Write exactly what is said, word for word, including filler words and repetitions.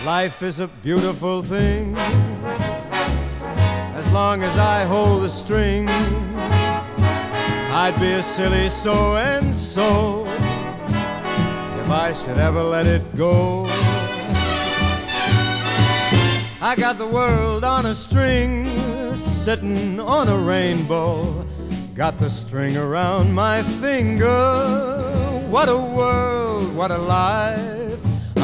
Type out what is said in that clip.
Life is a beautiful thing. As long as I hold the string, I'd be a silly so-and-so if I should ever let it go. I got the world on a string, sitting on a rainbow. Got the string around my finger. What a world, what a life.